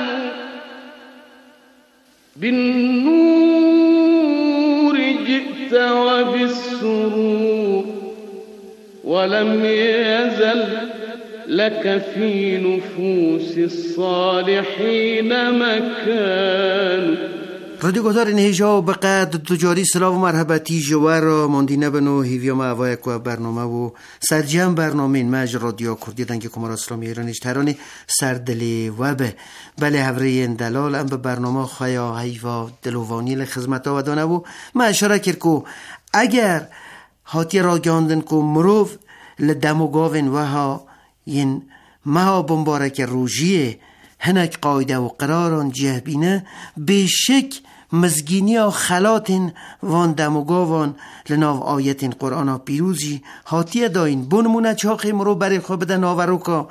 بالنور جئت وبالسرور، ولم يزل لك في نفوس الصالحين مكان. رادیوگذار نهیجا به قدر تجاری سلام و مرحبتی جوار را ماندینه بنو هیویا معوای که برنامه و سرجم برنامه این مج رادیو کردی دنگ کمار اسلامی ایرانیش ترانی سردلی و به بله هوره این دلال ام به برنامه خوایا هیوا دلووانی لخزمت ها و دانه و ما اشاره کرد که اگر هاتی را گاندن که مروف لدمو گاوین و ها این مها بمبارک روژیه هنک قایده و قراران جه بینه بشک مزگینی و خلاتین وان دموگاوان لناو آیتین قرآن پیروزی هاتیه داین بونمونه چاقی مرو برای خواه بده ناوروکا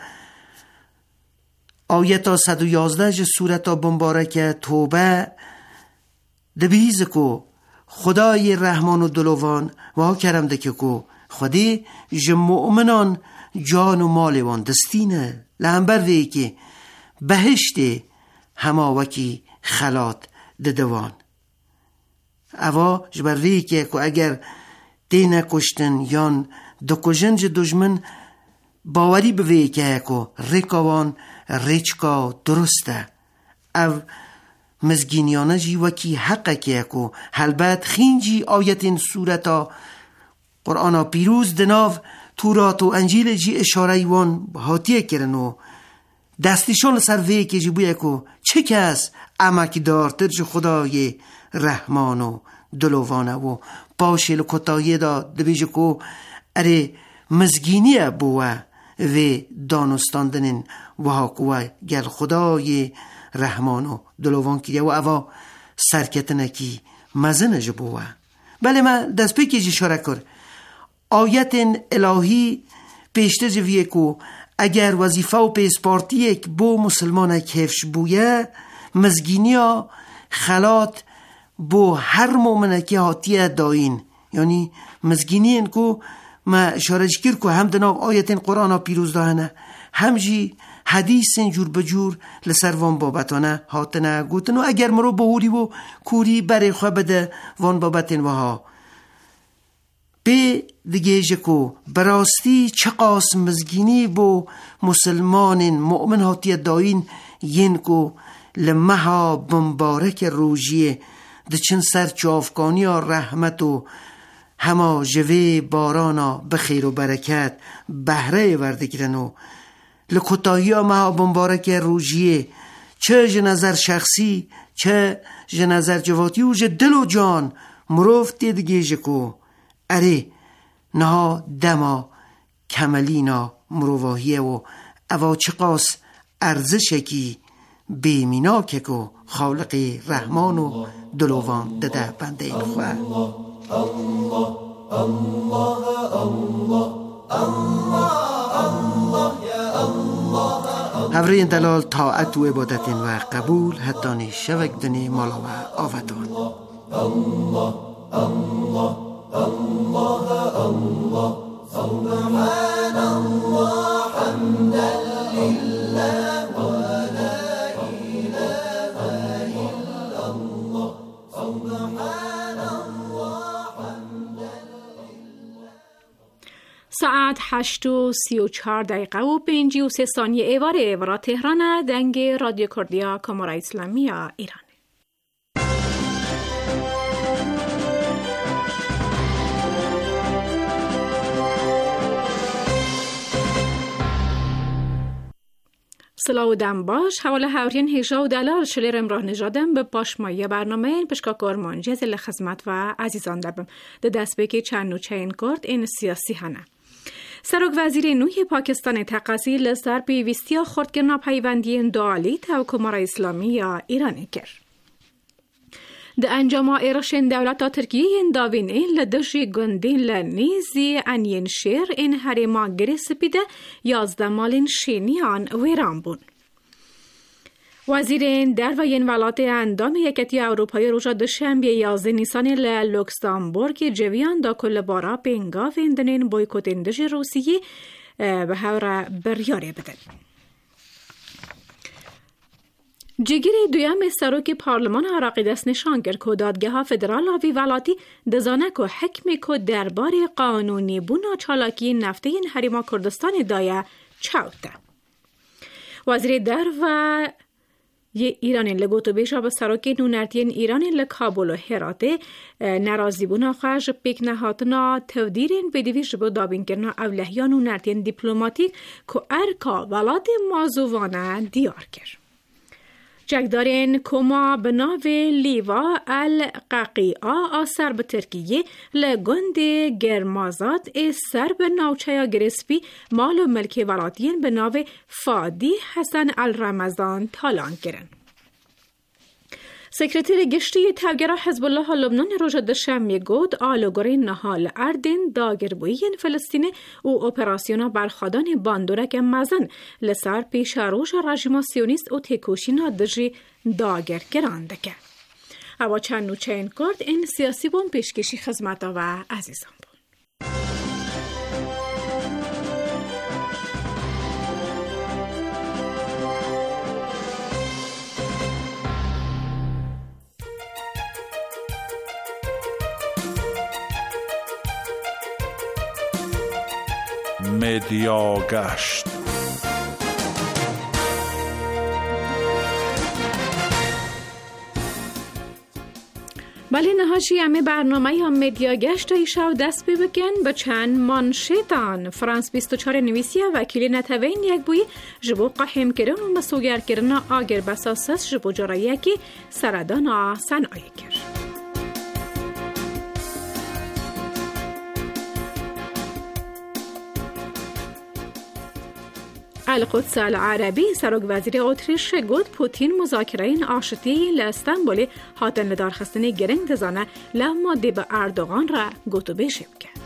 آیتا 111 سورتا بمبارک توبه دبیز کو خدای رحمان و دلوان و ها کرم دکه کو خودی مؤمنان جان و مالوان دستینه لهمبر وی که بهشت هما وکی خلات ددوان اوا جبر وی که اگر دینه کشتن یان دکوژنج دجمن باوری بوی که اکو ریکاوان ریچکا درسته او مزگینیانه جی وکی حقه که اکو حلبت خینجی آیتین صورتا قرآن پیروز دناو تورات و انجیل جی اشاره وان هاتیه کرنو دستیشون سر وی که جی بوی اکو چه کس امکی دارتر جو خدای رحمان و دلوانه و پاشل کتایه دا دبیجه کو اره مزگینیه بوه و دانستاندنین و حاکوه گل خدای رحمان و دلوان کریه و اوا سرکتنکی مزنه جبوه. بله من دست پیکی جی شاره کر آیت الهی پیشته جویه کو اگر وظیفه و پیسپارتی یک بو مسلمان کفش بویه مزگینیا خلات بو هر مومنه که هاتیه داین یعنی مزگینی انکو ما اشاره جکر کو هم دناب آیتین قرآن پیروز داهنه هم جی حدیث جور بجور لسر وان بابتانه هاتنه گوتن و اگر مرو بهوری و کوری برای خواه بده وان بابتین و ها به دیگه جکو براستی چه قاس مزگینی بو مسلمان مؤمن هاتیه داین ین کو لمها بمبارک روژیه ده چند سر چافکانی و رحمت و هما جوه بارانا بخیر و برکت بهره وردگیرن و لکتایی ها مها بمبارک روژیه چه جنظر شخصی چه جنظر جواتی و جه دل و جان مروفتی دیگه جکو اره نها دما کملینا مروواهیه و اوا چه قاس ارزشکی بیمینا که کو خالق رحمان و دلوان دده بنده این خواه الله الله یا الله هفرین دلال طاعت و عبادت و قبول حتانی شوک دنی مالا و آفتان الله الله الله الله سبحان الله حمدا لله ولا إله إلا الله سبحان الله حمدا لله. ساعت 8:34 و 53 ایوار ایوارا تهران دنگ رادیو کردیا کامارا اسلامی ایران. سلاو و دم باش حواله هاورین هیجا و دلال شلیر امراه نجادم به پاشمایی برنامه این پشکاکار مانجز لخدمت و عزیزان دبم ده دست بکی چند نوچه این کرد این سیاسی هنه. سرک وزیر نوی پاکستان تقاضی لسر پیوستی خردگرنا پیوندی دوالی تا کمارا اسلامی یا ایرانی کرد. ده انجام ایرشن دولت ترکیه این داوین این لدشی گندین لنیزی انین شیر این هریما گریس بیده 11 مالین شینیان ویران بون. وزیر در و این ولات اندام یکتی اروپای روژا دوشنبه 11 نیسان لوکسامبورگ جویان دا کل بارا پینگاف اندنین بویکوتندش روسیه به هورا بریاره بدن. جگیری دویم سروک پارلمان عراقی دست نشان کرد که دادگاه فدرال آوی ولاتی دزانه که حکمی که دربار قانونی بونا چالاکی نفته این حریما کردستان دایه چاوته. وزیر در و ایران لگوتو بیشا به سروک نونرتین ایران لکابل و هراته نرازی بونا خواهش پیک نهاتنا تودیرین بدویش با دابین کرنا اولهیان نونرتین دیپلوماتیک که ارکا ولات مازوانه دیار کرد. جگدارین کما به ناو لیوا الققیعه آسر به ترکیه لگند گرمازات سر به ناوچه گرسپی مال و ملک ولاتین به ناو فادی حسن الرمضان تالان کرن. سکرتر گشتی تبگرا حزب الله لبنان روژا دوشنبه گفت آلوگرین نهال اردن داگربویین فلسطین و اپراسیونا برخوادان باندورک مزن لسر پیش روژا رژیم سیونیست و تکوشینا دجی داگر گرانده که. اوا چند نوچه این کرد این سیاسی بون پیشکشی خدمت و عزیزان بود. مدیا گشت. بله نهاشی همه برنامه یا مدیا گشت ایشا دست بکن به چند منشتان. فرانس 24 نویسی وکیل نتوین یک بوی جبو قحیم کرن و مسوگر کرن آگر بساسس جبو جرایی که سردان صنعی کرد. القدس العربی سرک وزیر اتریش گفت پوتین مذاکره این آشتی لستانبول هاتن لدارخستنی گرنگ دزانه لما دی به اردوغان را گوتو بشیم کرد.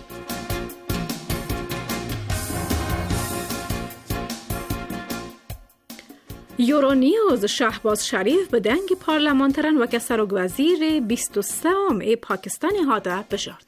یورونیوز شهباز شریف به دنگ پارلمانتران و که سرک وزیر 23 پاکستانی هاده بجارد.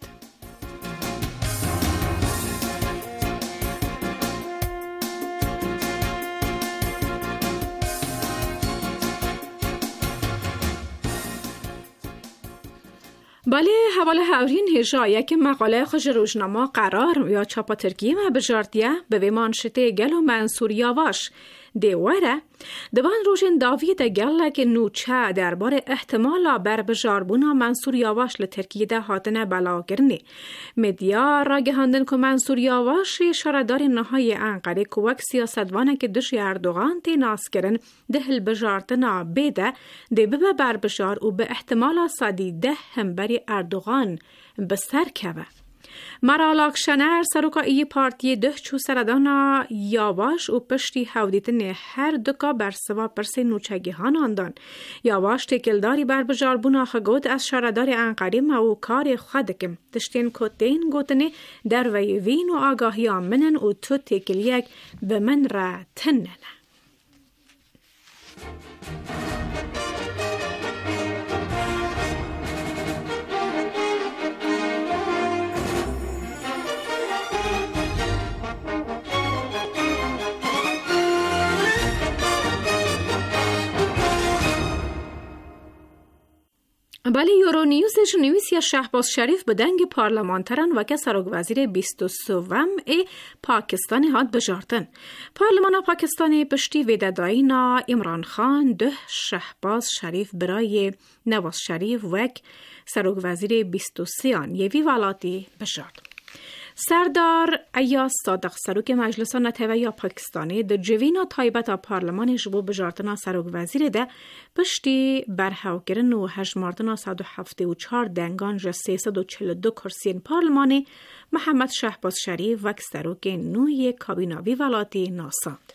بله حواله هاورین هجا یک مقاله خوش روزنامه قرار یا چاپا ترکیه ما بجاردیه به ویمانشته گل و منصور یاواش دیواره دوان روشن داوید گل که نوچه درباره احتمالا بر بجاربونا منصور یاواش لترکیه ده هاتنه بلاگرنی مدیا را گهاندن که منصور یاواش شردار نهای انقره کوک سیاستوانه که دش اردوغان تی ناس کرن دهل بجارتنا بیده دی ببه بر بجار و به احتمالا سادی ده هم بری اردوغان بسر که مرالاک شنر سروکایی پارتی ده چو سردانا یاواش و پشتی حودیتن هر دکا بر سوا پرسی نوچگی هان آندان. یاواش تکلداری بر بجاربونا خگود از شردار انقریم و کار خودکم دشتین کتین گوتنی در ویوین و آگاهی آمنن و تو تکلیک به من را تننه. بله یورونیوزش نویسی شهباز شریف به دنگ پارلمانتران و که سرک وزیر 23 پاکستانی هاد بجارتن. پارلمان پاکستانی پشتی ویدادایینا عمران خان ده شهباز شریف برای نواز شریف وک سرک وزیر 23 یوی ولاتی بجارد. سردار ایاز صادق سروک مجلس نتوه یا پاکستانی ده جوینا تایبت پارلمان جبو بجارتنا سروک وزیر ده پشتی برهاوگرن و هجماردنا 174 دنگان جه 342 کرسین پارلمانی محمد شهباز شریف وک سروک نوی کابیناوی ولاتی ناساند.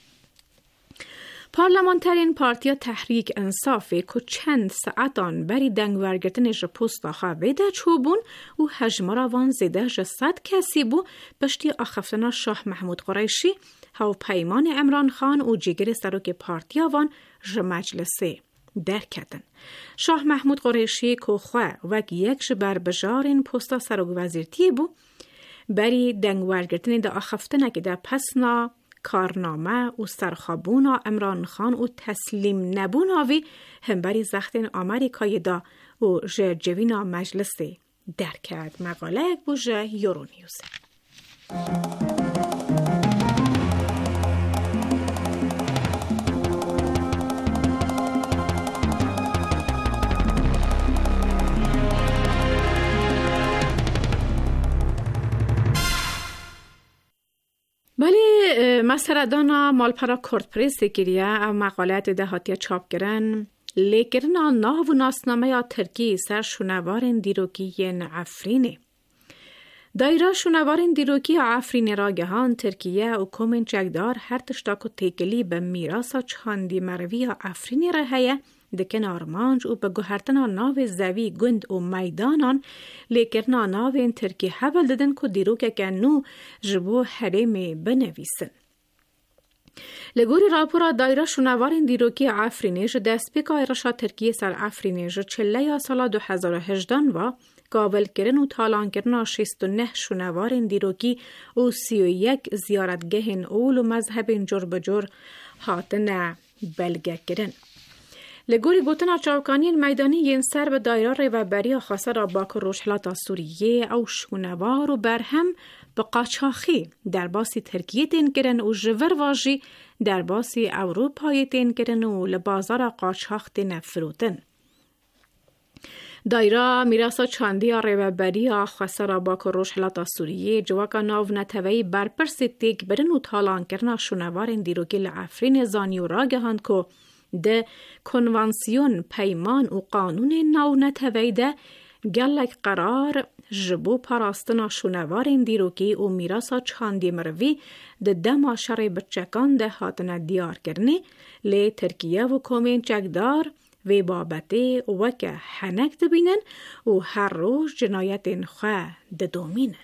پارلمانترین پارتیا تحریک انصافی که چند ساعتان بری دنگ ورگرتنش پوست آخه ویده چوبون و هجمارا وان زیده جه 100 کسی بو پشتی آخفتنا شاه محمود قریشی هاو پیمان عمران خان و جگر سروک پارتیا وان جه مجلسه درکدن. شاه محمود قریشی که خواه وک یک جه بر بجارین پوستا سروک وزیرتی بو بری دنگ ورگرتنی ده آخفتنا که ده پسنا کارنامه و سرخابونا عمران خان و تسلیم نبوناوی هم بری زختین آمریکای دا و جه جوینا مجلسی در کرد. مقاله یک بو جه یورونیوز. بله مسردانا مالپرا کرد پریس گیریه او مقالت دهاتی چاپ گرن لیکرنا ناو و ناسنامه یا ترکی سر شونوارن دیروکی عفرینه. دایره شونوارن دیروکی عفرینه را گهان ترکیه و کومن چگدار هر تشتاکو تیکلی به میراسا چاندی مروی عفرینه را هیه دکن آرمانج و به گوهرتنا ناو زوی گند و میدانان لیکرنا ناو این ترکی حول دادن که دیروکه که نو جبو حرمی بنویسن. لگوری راپورا دایره شونوارین دیروکی عفرینیج دست پیکا ایرشا ترکیه سر عفرینیج چله یا سالا 2018 و قابل کرن و تالان کرن 69 شونوارین دیروکی و 31 زیارتگهن اول و مذهبین جور بجور هاتن بلگه کرن. لگوری گوتنا چاوکانی میدانی ین سر به دایره ریوبری خاصه را باک روشحلات سوریه او شونوار و برهم به قاچاقی در باسی ترکیه تین کرن و جور واجی در باسی اروپای تین کرن و لبازار قاچاق تین فروتن. دایره میراسا چاندی ریوبری خسارا با کروش حالات سوریه جواکا ناو نتوی برپرسی تیک برن و تالان کرنا شنوارن دیروگی لعفرین زانی و راگهاند که ده کنوانسیون پیمان و قانون ناو نتوی ده گلک قرار جبو پاراستنا شنوارن دیروگی و میراسا چاندی مروی ده دما شر بچکان ده هاتن دیار کرنی لی ترکیه و کومین چکدار و بابته وکه حنک دبینن و هر روز جنایت خواه دومینن.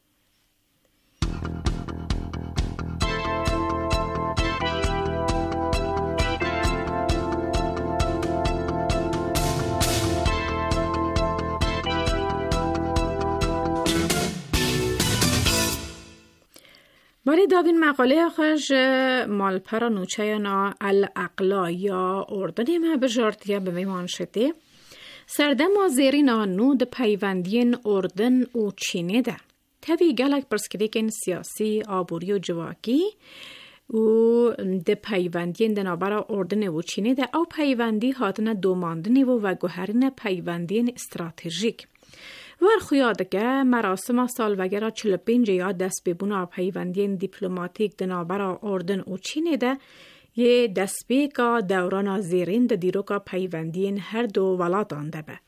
ولی داوین مقاله خوش مال پرا نوچه نا الاقلا یا اردنی ما بجارتیا به میمان شده سردم زیرین آنو ده پیوندین اردن و چینه ده تاوی گلک پرسکریکن سیاسی آبوری و جواکی و ده پیوندین ده نابرا اردن و چینه ده او پیوندی هاتن دوماندنی و گوهرین پیوندین استراتژیک ورخیاده که مراسم سالوگر 45 یا دست ببونا پیوندین دیپلماتیک دنابرا اردن و چینه ده یه دست بیکا دوران زیرین ده دیروکا پیوندین هر دو ولاتان ده به.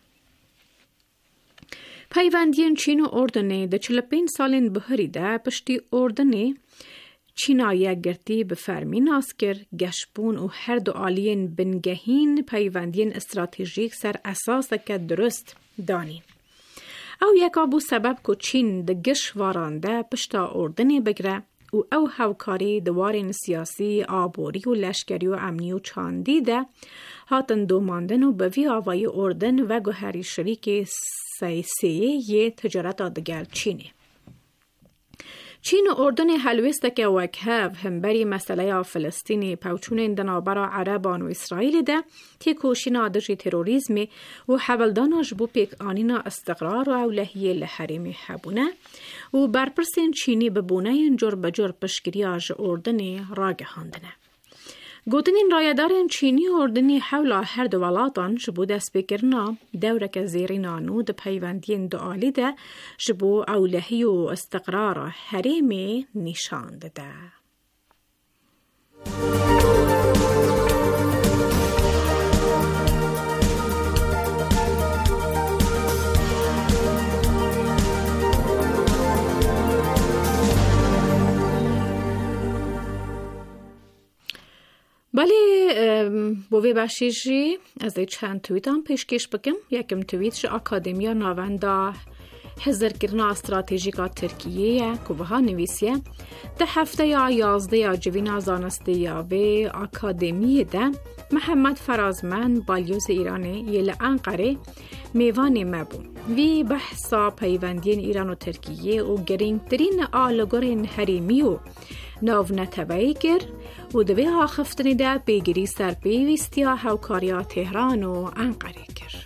پیوندین چین و اردنه ده 45 سالین بهری ده پشتی اردنه چینایی گرتی به فرمی ناسکر گشبون و هر دو آلین بنگهین پیوندین استراتژیک سر اساس که درست دانین. او یکابو سبب که چین ده گش وارانده پشتا اردنی بگره و او هاوکاری دوارین سیاسی آبوری و لشکری و امنی و چاندی ده هاتن دوماندن و بوی آوای اردن و گوهری شریک سیسیه تجارت آدگل چینه. چین و اردن حلوسته که وکهو همبری مسئله فلسطینی پوچون دنابرا عربان و اسرائیل ده تی کوشین آدجی تروریزمی و حولداناش بو پیک آنینا استقرار و اولهیه لحرمی حبونه و برپرسین چینی ببونه انجور بجور پشگریاج اردنی راگه هاندنه. گوتنین رایدارین چینی و اردنی حولا هر دو ولاتان جبو دست بگرنا دورک زیرین آنو ده پیوندین دو آلی ده جبو اولهی و استقرار حریمی نشانده ده. بله بوی باشیجی از چند توییت هم پیشکش بکم. یکم توییت ش اکادمیا ناوندا حضر کرنا استراتژیکا ترکیه که بها نویسیه ده هفته یا 11 یا جوینا زانسته یا و اکادمی ده محمد فرازمن بالیوز ایرانه یل انقره میوان مبو وی بحثا پیوندین ایران و ترکیه و گرینگترین آلگورین حریمی و ناو نتوایی گر و دوی ها خفتنی ده بیگیری سر پیویستیا هاوکاریا تهران و انقره گر.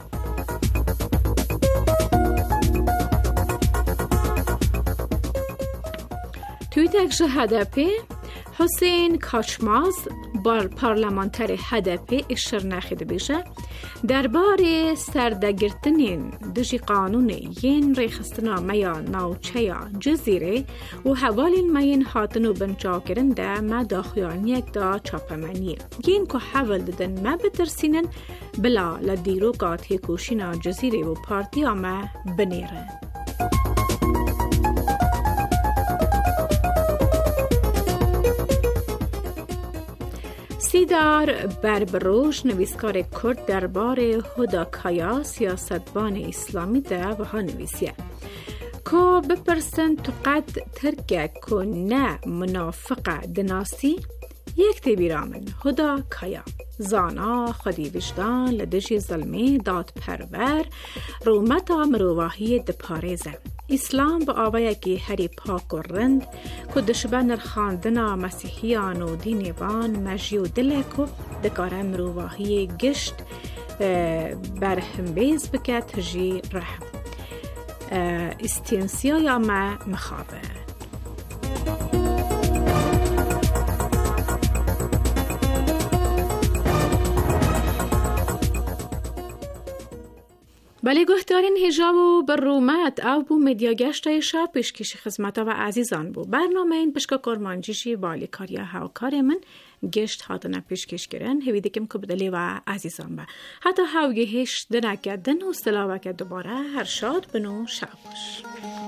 تویتکش هدپی حسین کاچماز بار پارلمانتر هدپی اشتر نخیده بیشه درباره سردگرتنین دجی قانون ین ریخستنا میا ناوچه یا جزیره و حوالین مین هاتنو بنچا کرنده ما داخیانیک دا چاپمنیه ین که حول ددن ما بترسینن بلا لدیروکات هکوشینا جزیره و پارتی ما بنیره. سیدار بربروش نویسکار کرد درباره هداکایا سیاستبان اسلامی ده و ها نویسیه که بپرسن تو قد ترکه که نه منافقه دناسی یک تیبیرامن هداکایا زانا خودی وجدان لدجی ظلمی داد پرور رومتا مروواهی دپارزه اسلام با آوائه که هری پاک و رند که دشبه نرخاندنا مسیحیان و دینیوان مجی و دلکو دکاره مروواهی گشت برهم بکت جی رحم استینسیا یا ما مخابه بله گهدارین هجاب و برومت او بو مدیا گشتای شب پیشکش خدمت و عزیزان بو برنامه این پشکا کرمانجیشی بالی کاریا هاوکار من گشت هاتنا پیشکش کرن هویده کم کبدلی و عزیزان با حتی هاوگی هش دنکدن و سلاوک دوباره هر شاد بنو شب باش.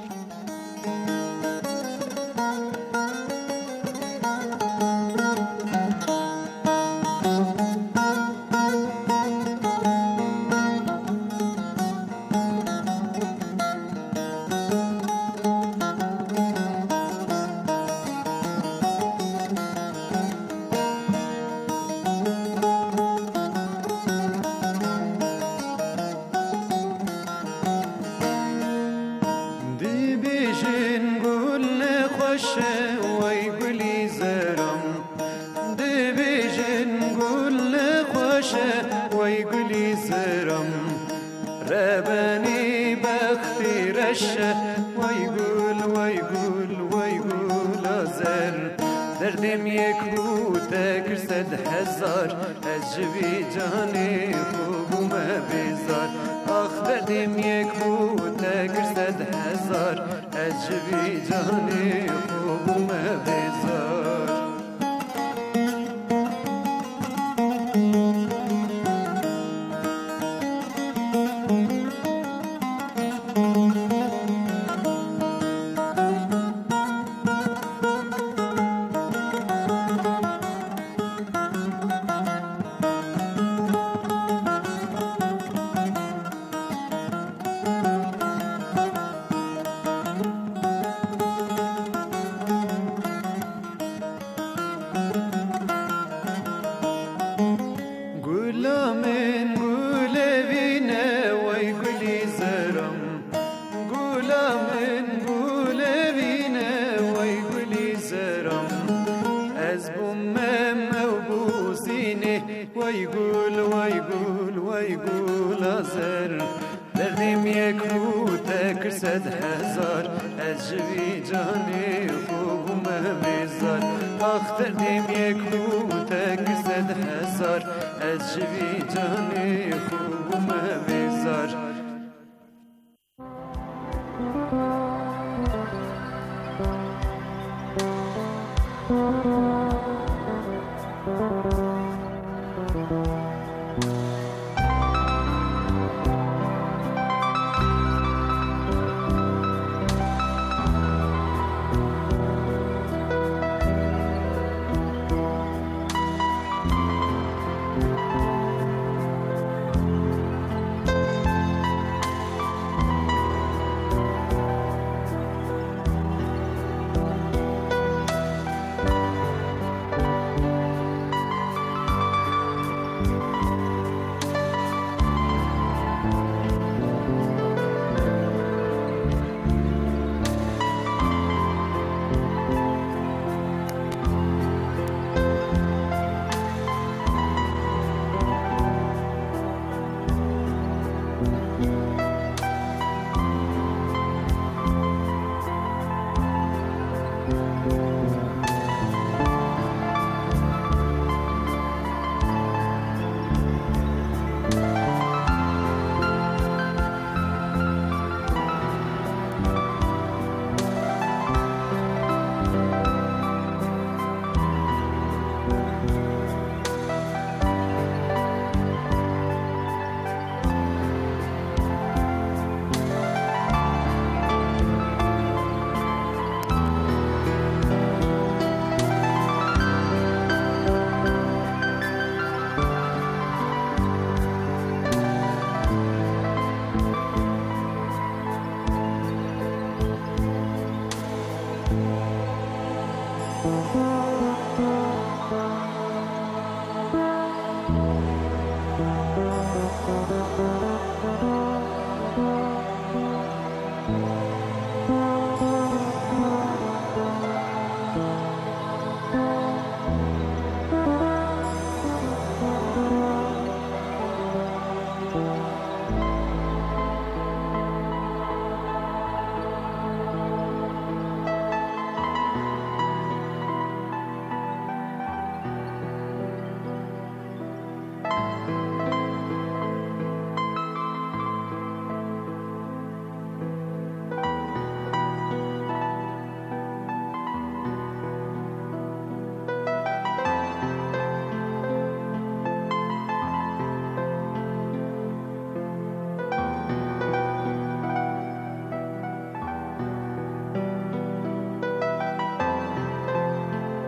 دردم یک بود کرد هزار از جوی جانی خوبم بیزار آخ دردم یک بود کرد هزار از جوی جانی خوبم بیزار دردم یک بود کرد هزار از جوی جانی خوبم بیزار آخ دردم یک بود کرد هزار از جوی جانی خوبم بیزار Oh